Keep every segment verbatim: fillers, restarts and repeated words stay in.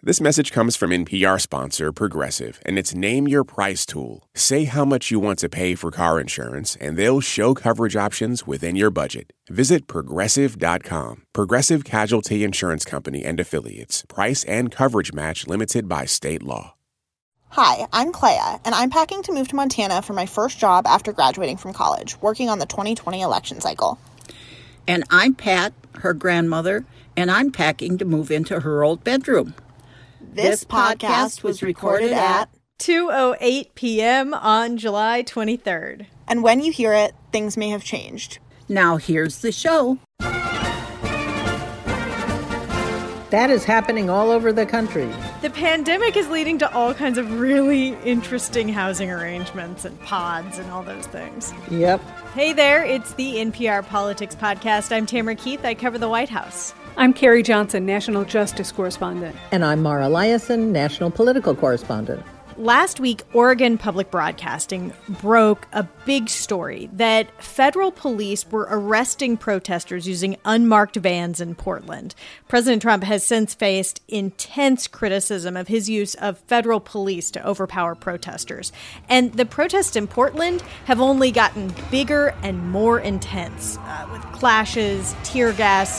This message comes from N P R sponsor Progressive and its Name Your Price tool. Say how much you want to pay for car insurance, and they'll show coverage options within your budget. Visit Progressive dot com. Progressive Casualty Insurance Company and Affiliates. Price and coverage match limited by state law. Hi, I'm Clea, and I'm packing to move to Montana for my first job after graduating from college, working on the twenty twenty election cycle. And I'm Pat, her grandmother, and I'm packing to move into her old bedroom. This podcast was recorded at two oh eight p.m. on July twenty-third. And when you hear it, things may have changed. Now here's the show. That is happening all over the country. The pandemic is leading to all kinds of really interesting housing arrangements and pods and all those things. Yep. Hey there, it's the N P R Politics Podcast. I'm Tamara Keith. I cover the White House. I'm Carrie Johnson, National Justice Correspondent. And I'm Mara Liasson, National Political Correspondent. Last week, Oregon Public Broadcasting broke a big story that federal police were arresting protesters using unmarked vans in Portland. President Trump has since faced intense criticism of his use of federal police to overpower protesters. And the protests in Portland have only gotten bigger and more intense, uh, with clashes, tear gas.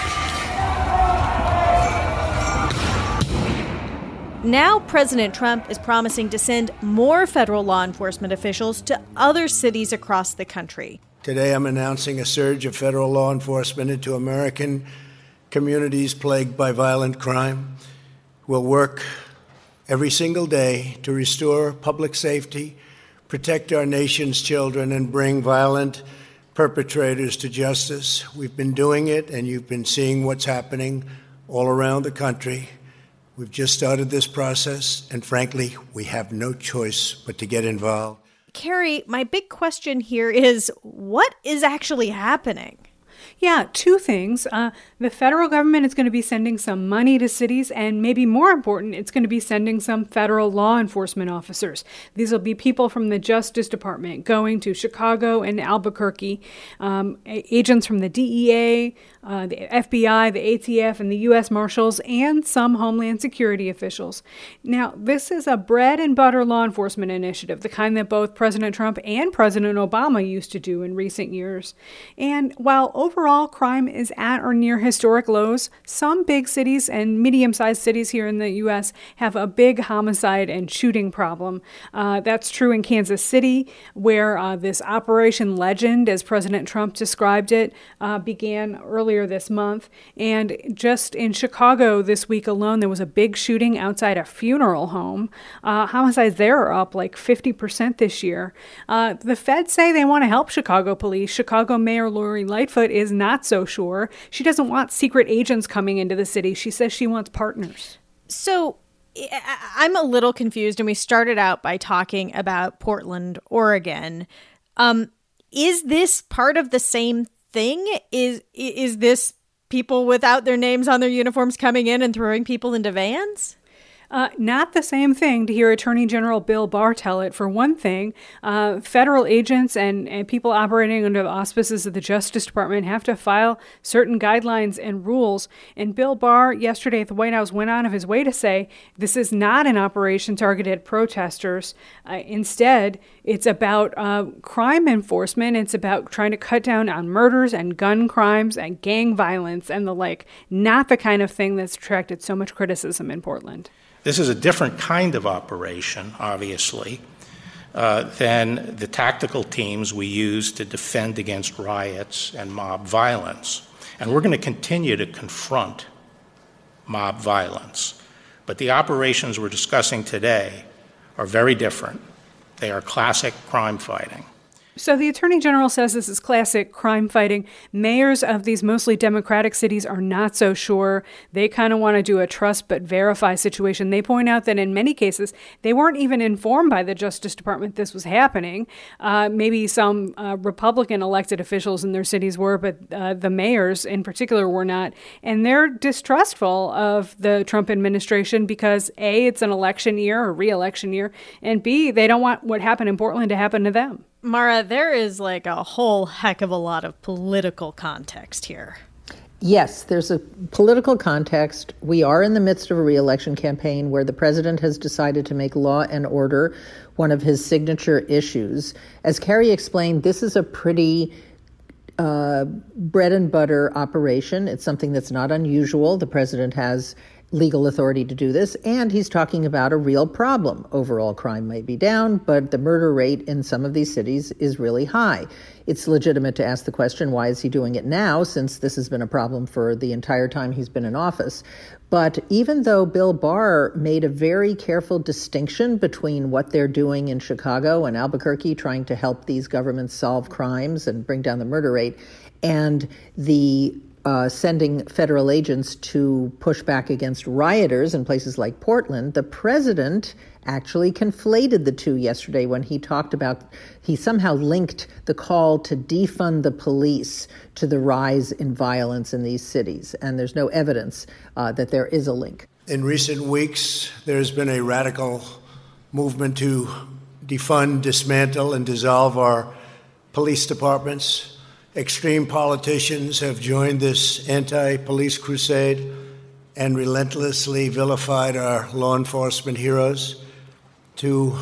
Now, President Trump is promising to send more federal law enforcement officials to other cities across the country. Today, I'm announcing a surge of federal law enforcement into American communities plagued by violent crime. We'll work every single day to restore public safety, protect our nation's children, and bring violent perpetrators to justice. We've been doing it, and you've been seeing what's happening all around the country. We've just started this process, and frankly, we have no choice but to get involved. Carrie, my big question here is, what is actually happening? Yeah, two things. Uh, the federal government is going to be sending some money to cities, and maybe more important, it's going to be sending some federal law enforcement officers. These will be people from the Justice Department going to Chicago and Albuquerque, um, agents from the D E A, uh, the F B I, the A T F, and the U S Marshals, and some Homeland Security officials. Now, this is a bread and butter law enforcement initiative, the kind that both President Trump and President Obama used to do in recent years. And while overall crime is at or near historic lows, some big cities and medium-sized cities here in the U S have a big homicide and shooting problem. Uh, that's true in Kansas City, where uh, this Operation Legend, as President Trump described it, uh, began earlier this month. And just in Chicago this week alone, there was a big shooting outside a funeral home. Uh, homicides there are up like fifty percent this year. Uh, the feds say they want to help Chicago police. Chicago Mayor Lori Lightfoot is not so sure. She doesn't want secret agents coming into the city. She says she wants partners. So I'm a little confused, and we started out by talking about Portland, Oregon. Um, is this part of the same thing? Is is this people without their names on their uniforms coming in and throwing people into vans? Uh, not the same thing to hear Attorney General Bill Barr tell it. For one thing, uh, federal agents and, and people operating under the auspices of the Justice Department have to file certain guidelines and rules. And Bill Barr yesterday at the White House went out of his way to say this is not an operation targeted at protesters. Uh, instead, it's about uh, crime enforcement. It's about trying to cut down on murders and gun crimes and gang violence and the like, not the kind of thing that's attracted so much criticism in Portland. This is a different kind of operation, obviously, uh, than the tactical teams we use to defend against riots and mob violence. And we're going to continue to confront mob violence. But the operations we're discussing today are very different. They are classic crime fighting. So the Attorney General says this is classic crime fighting. Mayors of these mostly Democratic cities are not so sure. They kind of want to do a trust but verify situation. They point out that in many cases, they weren't even informed by the Justice Department this was happening. Uh, maybe some uh, Republican elected officials in their cities were, but uh, the mayors in particular were not. And they're distrustful of the Trump administration because A, it's an election year, a re-election year, and B, they don't want what happened in Portland to happen to them. Mara, there is like a whole heck of a lot of political context here. Yes, there's a political context. We are in the midst of a re-election campaign where the president has decided to make law and order one of his signature issues. As Carrie explained, this is a pretty uh, bread and butter operation. It's something that's not unusual. The president has legal authority to do this, and he's talking about a real problem. Overall crime may be down, but the murder rate in some of these cities is really high. It's legitimate to ask the question, why is he doing it now, since this has been a problem for the entire time he's been in office? But even though Bill Barr made a very careful distinction between what they're doing in Chicago and Albuquerque, trying to help these governments solve crimes and bring down the murder rate, and the Uh, sending federal agents to push back against rioters in places like Portland, the president actually conflated the two yesterday when he talked about, he somehow linked the call to defund the police to the rise in violence in these cities. And there's no evidence uh, that there is a link. In recent weeks, there's been a radical movement to defund, dismantle, and dissolve our police departments. Extreme politicians have joined this anti-police crusade and relentlessly vilified our law enforcement heroes. To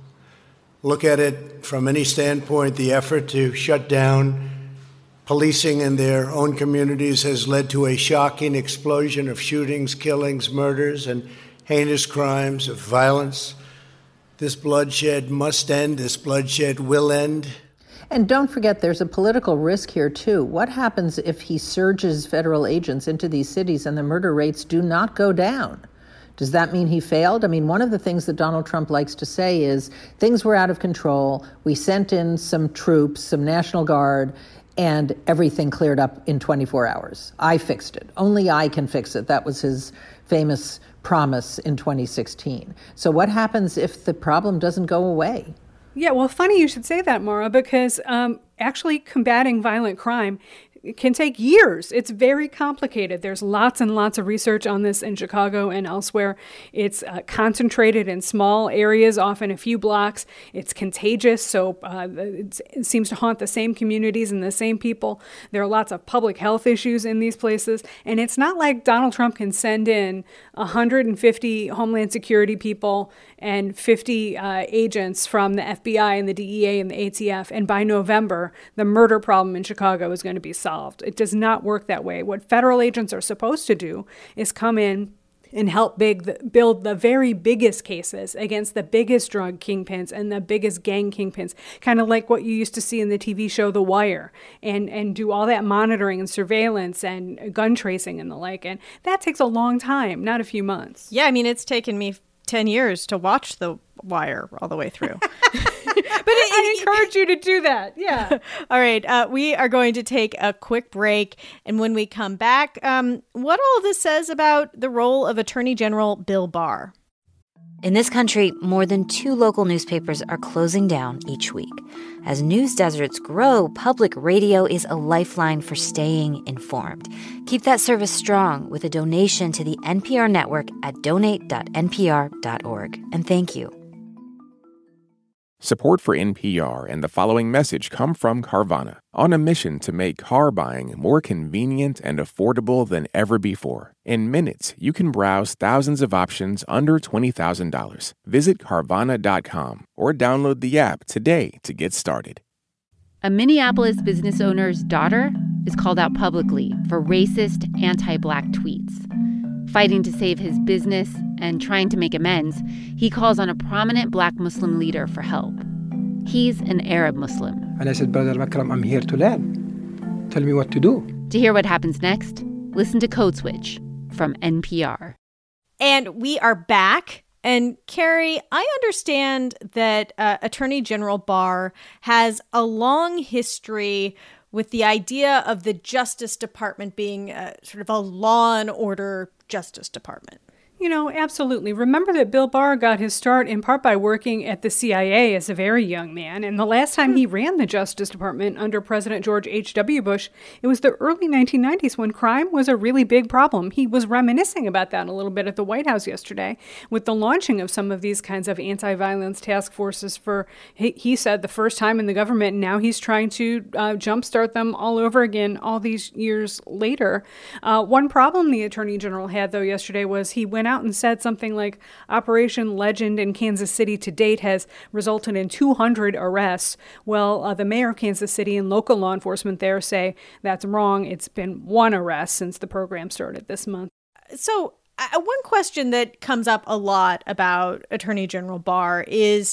look at it from any standpoint, the effort to shut down policing in their own communities has led to a shocking explosion of shootings, killings, murders, and heinous crimes of violence. This bloodshed must end. This bloodshed will end. And don't forget, there's a political risk here, too. What happens if he surges federal agents into these cities and the murder rates do not go down? Does that mean he failed? I mean, one of the things that Donald Trump likes to say is things were out of control. We sent in some troops, some National Guard, and everything cleared up in twenty-four hours. I fixed it. Only I can fix it. That was his famous promise in twenty sixteen. So what happens if the problem doesn't go away? Yeah, well, funny you should say that, Maura, because um, actually combating violent crime can take years. It's very complicated. There's lots and lots of research on this in Chicago and elsewhere. It's uh, concentrated in small areas, often a few blocks. It's contagious, so uh, it's, it seems to haunt the same communities and the same people. There are lots of public health issues in these places, and it's not like Donald Trump can send in one hundred fifty Homeland Security people and fifty uh, agents from the F B I and the D E A and the A T F, and by November, the murder problem in Chicago is going to be solved. It does not work that way. What federal agents are supposed to do is come in and help big the, build the very biggest cases against the biggest drug kingpins and the biggest gang kingpins, kind of like what you used to see in the T V show The Wire, and, and do all that monitoring and surveillance and gun tracing and the like. And that takes a long time, not a few months. Yeah, I mean, it's taken me ten years to watch The Wire all the way through. But it, I encourage you to do that. Yeah. All right. Uh, we are going to take a quick break. And when we come back, um, what all this says about the role of Attorney General Bill Barr. In this country, more than two local newspapers are closing down each week. As news deserts grow, public radio is a lifeline for staying informed. Keep that service strong with a donation to the N P R network at donate dot n p r dot org. And thank you. Support for N P R and the following message come from Carvana, on a mission to make car buying more convenient and affordable than ever before. In minutes, you can browse thousands of options under twenty thousand dollars. Visit Carvana dot com or download the app today to get started. A Minneapolis business owner's daughter is called out publicly for racist, anti-Black tweets. Fighting to save his business and trying to make amends, he calls on a prominent Black Muslim leader for help. He's an Arab Muslim. And I said, Brother Makram, I'm here to learn. Tell me what to do. To hear what happens next, listen to Code Switch from N P R. And we are back. And Carrie, I understand that uh, Attorney General Barr has a long history with the idea of the Justice Department being uh, sort of a law and order Justice Department. You know, absolutely. Remember that Bill Barr got his start in part by working at the C I A as a very young man. And the last time he ran the Justice Department under President George H W. Bush, it was the early nineteen nineties when crime was a really big problem. He was reminiscing about that a little bit at the White House yesterday with the launching of some of these kinds of anti-violence task forces for, he, he said, the first time in the government. And now he's trying to uh, jumpstart them all over again all these years later. Uh, one problem the Attorney General had, though, yesterday was he went out and said something like Operation Legend in Kansas City to date has resulted in two hundred arrests. Well, uh, the mayor of Kansas City and local law enforcement there say that's wrong. It's been one arrest since the program started this month. So uh, one question that comes up a lot about Attorney General Barr is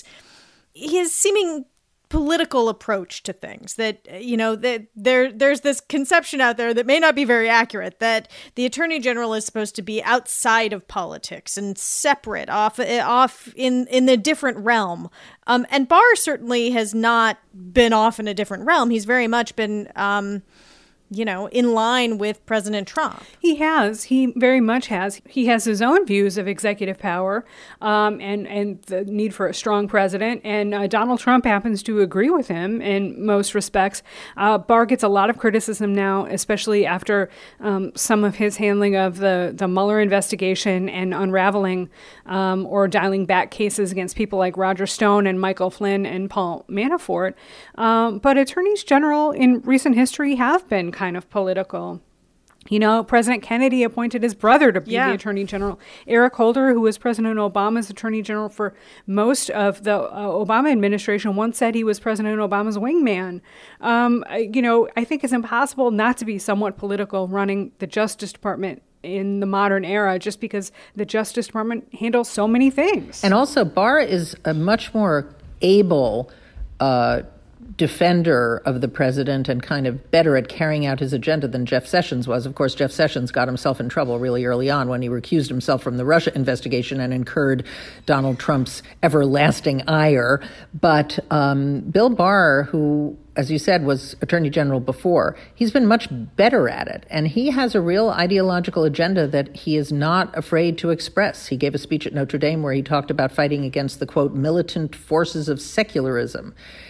his seeming political approach to things. That, you know, that there there's this conception out there that may not be very accurate, that the Attorney General is supposed to be outside of politics and separate, off off in in the different realm. Um, and Barr certainly has not been off in a different realm. He's very much been um, you know, in line with President Trump. He has. He very much has. He has his own views of executive power um, and, and the need for a strong president. And uh, Donald Trump happens to agree with him in most respects. Uh, Barr gets a lot of criticism now, especially after um, some of his handling of the, the Mueller investigation and unraveling um, or dialing back cases against people like Roger Stone and Michael Flynn and Paul Manafort. Um, but attorneys general in recent history have been kind of political. You know, President Kennedy appointed his brother to be yeah. the Attorney General. Eric Holder, who was President Obama's Attorney General for most of the uh, Obama administration, once said he was President Obama's wingman. Um, you know, I think it's impossible not to be somewhat political running the Justice Department in the modern era, just because the Justice Department handles so many things. And also, Barr is a much more able uh defender of the president and kind of better at carrying out his agenda than Jeff Sessions was. Of course, Jeff Sessions got himself in trouble really early on when he recused himself from the Russia investigation and incurred Donald Trump's everlasting ire. But um, Bill Barr, who, as you said, was Attorney General before, he's been much better at it. And he has a real ideological agenda that he is not afraid to express. He gave a speech at Notre Dame where he talked about fighting against the, quote, militant forces of secularism.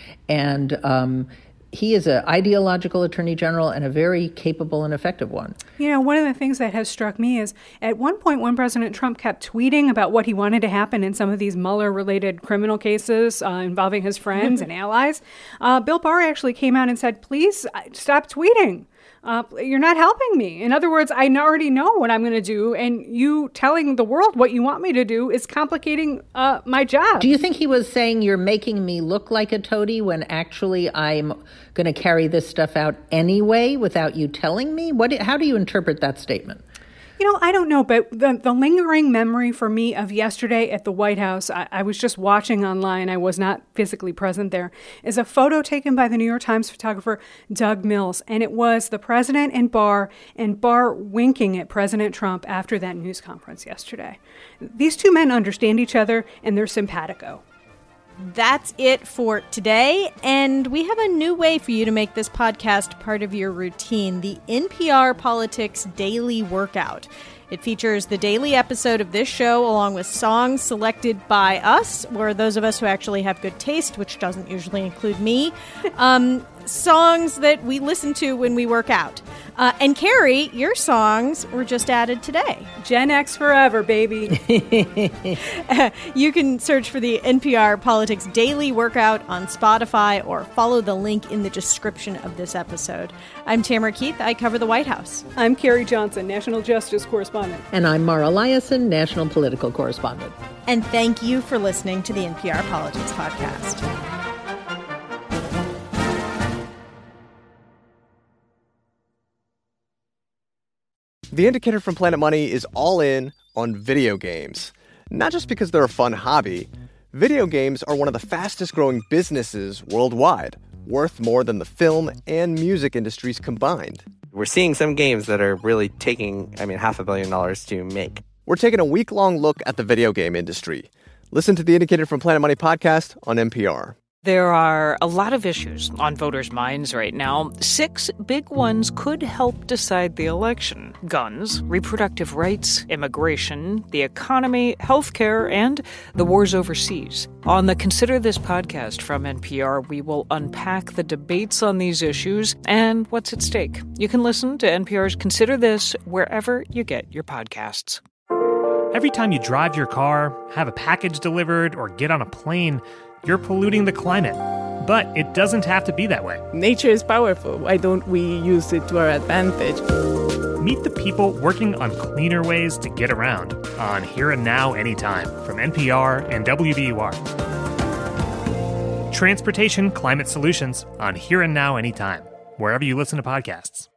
And um, he is an ideological attorney general and a very capable and effective one. You know, one of the things that has struck me is at one point when President Trump kept tweeting about what he wanted to happen in some of these Mueller-related criminal cases uh, involving his friends and allies, uh, Bill Barr actually came out and said, please stop tweeting. Uh, you're not helping me. In other words, I already know what I'm going to do, and you telling the world what you want me to do is complicating uh, my job. Do you think he was saying you're making me look like a toady when actually I'm going to carry this stuff out anyway without you telling me? What? How do you interpret that statement? You know, I don't know, but the, the lingering memory for me of yesterday at the White House, I, I was just watching online, I was not physically present there, is a photo taken by the New York Times photographer Doug Mills. And it was the president and Barr, and Barr winking at President Trump after that news conference yesterday. These two men understand each other, and they're simpatico. That's it for today, and we have a new way for you to make this podcast part of your routine, the N P R Politics Daily Workout. It features the daily episode of this show along with songs selected by us, or those of us who actually have good taste, which doesn't usually include me, um, songs that we listen to when we work out. Uh, and Carrie, your songs were just added today. Gen X forever, baby. uh, you can search for the N P R Politics Daily Workout on Spotify or follow the link in the description of this episode. I'm Tamara Keith. I cover the White House. I'm Carrie Johnson, National Justice Correspondent. And I'm Mara Liasson, National Political Correspondent. And thank you for listening to the N P R Politics Podcast. The Indicator from Planet Money is all in on video games. Not just because they're a fun hobby. Video games are one of the fastest growing businesses worldwide, worth more than the film and music industries combined. We're seeing some games that are really taking, I mean, half a billion dollars to make. We're taking a week-long look at the video game industry. Listen to the Indicator from Planet Money podcast on N P R. There are a lot of issues on voters' minds right now. Six big ones could help decide the election: guns, reproductive rights, immigration, the economy, healthcare, and the wars overseas. On the Consider This podcast from N P R, we will unpack the debates on these issues and what's at stake. You can listen to N P R's Consider This wherever you get your podcasts. Every time you drive your car, have a package delivered, or get on a plane, you're polluting the climate. But it doesn't have to be that way. Nature is powerful. Why don't we use it to our advantage? Meet the people working on cleaner ways to get around on Here and Now Anytime from N P R and W B U R. Transportation Climate Solutions on Here and Now Anytime, wherever you listen to podcasts.